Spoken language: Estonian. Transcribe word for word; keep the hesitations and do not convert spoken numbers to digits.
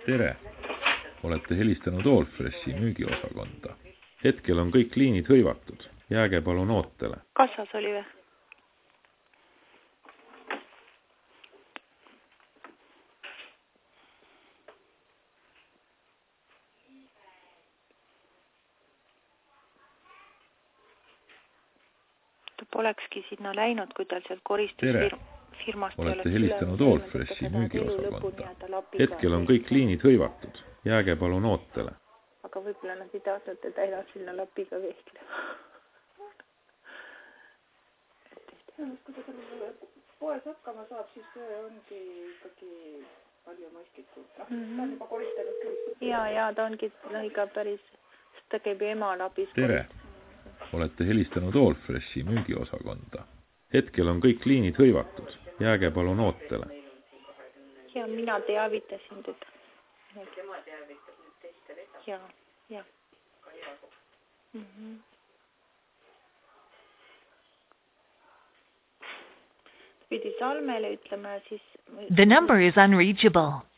Tere! Olete helistanud Allfreshi müügiosakonda. Hetkel on kõik liinid hõivatud. Jääge palun ootele. Kassas oli või? Ta polekski sinna läinud, kui tal sealt koristusfirmast Olete helistanud Allfreshi müügiosakonda. Hetkel on kõik liinid hõivatud. Jääge palun ootele. Aga võib-olla nad ei tahtnud teda enam sinna lapiga vehklema. Kui ta poes hakkama saab, siis see ongi ikkagi palju mõistlikult. Ta on juba koristanud küll. Ja, ja ta ongi iga päris, sest ta käib ema labis. Tere! Olete helistanud Allfreshi müügiosakonda. Hetkel on kõik liinid hõivatud. Jääge palun ootele. Ja mina teavitasin teda. Tema teavitab nüüd teistele edasi. Ja, ja. Mhm. Pidi Salmele ütlema, siis... The number is unreachable.